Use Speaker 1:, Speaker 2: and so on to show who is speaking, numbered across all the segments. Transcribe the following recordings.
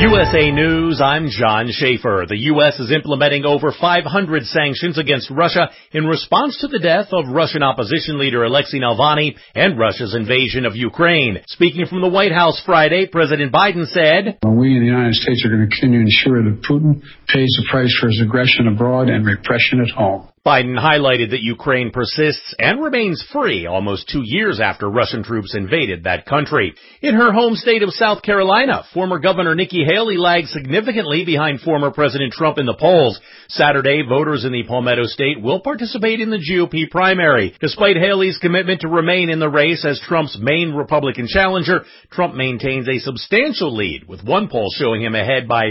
Speaker 1: USA News, I'm John Schaefer. The U.S. is implementing over 500 sanctions against Russia in response to the death of Russian opposition leader Alexei Navalny and Russia's invasion of Ukraine. Speaking from the White House Friday, President Biden said,
Speaker 2: "We in the United States are going to continue to ensure that Putin pays the price for his aggression abroad and repression at home."
Speaker 1: Biden highlighted that Ukraine persists and remains free almost 2 years after Russian troops invaded that country. In her home state of South Carolina, former Governor Nikki Haley lagged significantly behind former President Trump in the polls. Saturday, voters in the Palmetto State will participate in the GOP primary. Despite Haley's commitment to remain in the race as Trump's main Republican challenger, Trump maintains a substantial lead, with one poll showing him ahead by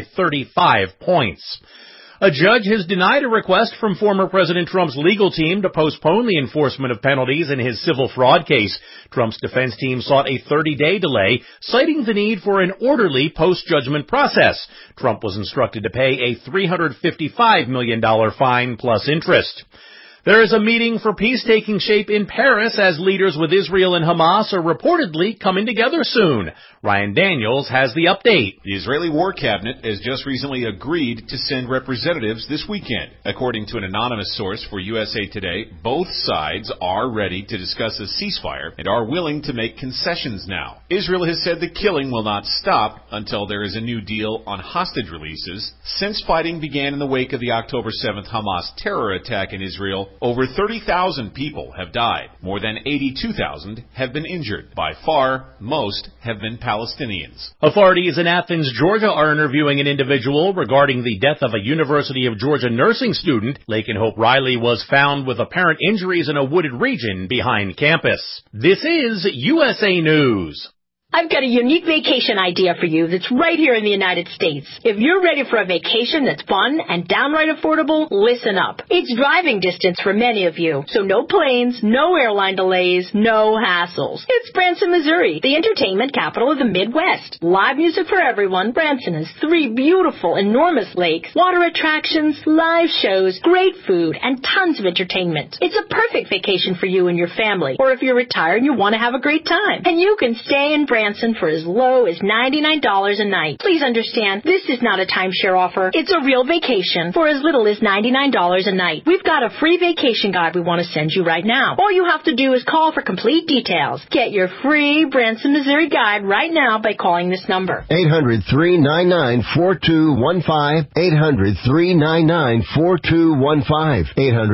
Speaker 1: 35 points. A judge has denied a request from former President Trump's legal team to postpone the enforcement of penalties in his civil fraud case. Trump's defense team sought a 30-day delay, citing the need for an orderly post-judgment process. Trump was instructed to pay a $355 million fine plus interest. There is a meeting for peace taking shape in Paris as leaders with Israel and Hamas are reportedly coming together soon. Ryan Daniels has the update.
Speaker 3: The Israeli War Cabinet has just recently agreed to send representatives this weekend. According to an anonymous source for USA Today, both sides are ready to discuss a ceasefire and are willing to make concessions now. Israel has said the killing will not stop until there is a new deal on hostage releases. Since fighting began in the wake of the October 7th Hamas terror attack in Israel, over 30,000 people have died. More than 82,000 have been injured. By far, most have been Palestinians.
Speaker 1: Authorities in Athens, Georgia are interviewing an individual regarding the death of a University of Georgia nursing student. Laken Hope Riley was found with apparent injuries in a wooded region behind campus. This is USA News.
Speaker 4: I've got a unique vacation idea for you that's right here in the United States. If you're ready for a vacation that's fun and downright affordable, listen up. It's driving distance for many of you, so no planes, no airline delays, no hassles. It's Branson, Missouri, the entertainment capital of the Midwest. Live music for everyone. Branson has 3 beautiful, enormous lakes, water attractions, live shows, great food, and tons of entertainment. It's a perfect vacation for you and your family, or if you're retired and you want to have a great time. And you can stay in Branson for as low as $99 a night. Please understand, this is not a timeshare offer. It's a real vacation for as little as $99 a night. We've got a free vacation guide we want to send you right now. All you have to do is call for complete details. Get your free Branson, Missouri guide right now by calling this number.
Speaker 5: 800-399-4215. 800-399-4215.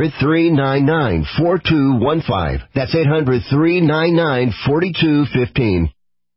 Speaker 5: 800-399-4215. That's 800-399-4215.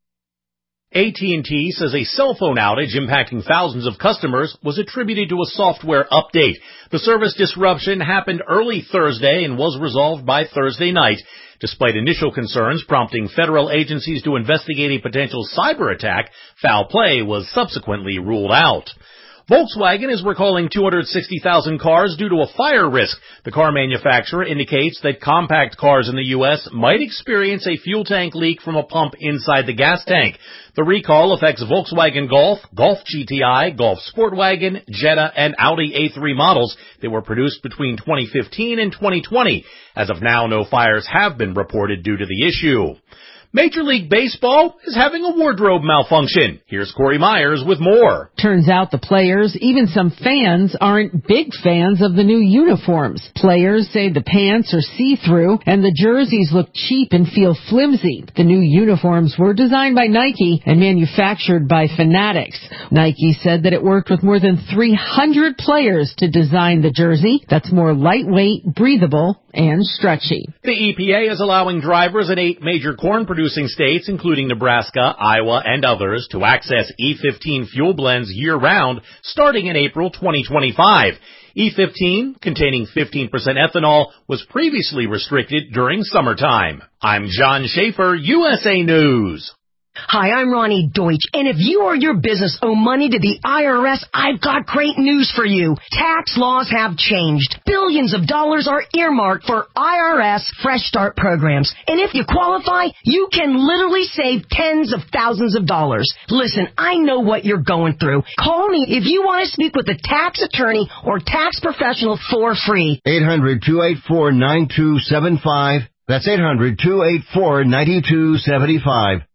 Speaker 1: AT&T says a cell phone outage impacting thousands of customers was attributed to a software update. The service disruption happened early Thursday and was resolved by Thursday night. Despite initial concerns prompting federal agencies to investigate a potential cyber attack, foul play was subsequently ruled out. Volkswagen is recalling 260,000 cars due to a fire risk. The car manufacturer indicates that compact cars in the U.S. might experience a fuel tank leak from a pump inside the gas tank. The recall affects Volkswagen Golf, Golf GTI, Golf Sportwagen, Jetta, and Audi A3 models that were produced between 2015 and 2020. As of now, no fires have been reported due to the issue. Major League Baseball is having a wardrobe malfunction. Here's Corey Myers with more.
Speaker 6: Turns out the players, even some fans, aren't big fans of the new uniforms. Players say the pants are see-through and the jerseys look cheap and feel flimsy. The new uniforms were designed by Nike and manufactured by Fanatics. Nike said that it worked with more than 300 players to design the jersey that's more lightweight, breathable, and stretchy.
Speaker 1: The EPA is allowing drivers in 8 major corn-producing states, including Nebraska, Iowa, and others, to access E15 fuel blends year-round, starting in April 2025. E15, containing 15% ethanol, was previously restricted during summertime. I'm John Schaefer, USA News.
Speaker 7: Hi, I'm Ronnie Deutsch, and if you or your business owe money to the IRS, I've got great news for you. Tax laws have changed. Billions of dollars are earmarked for IRS Fresh Start programs, and if you qualify, you can literally save tens of thousands of dollars. Listen, I know what you're going through. Call me if you want to speak with a tax attorney or tax professional for free.
Speaker 5: 800-284-9275. That's 800-284-9275.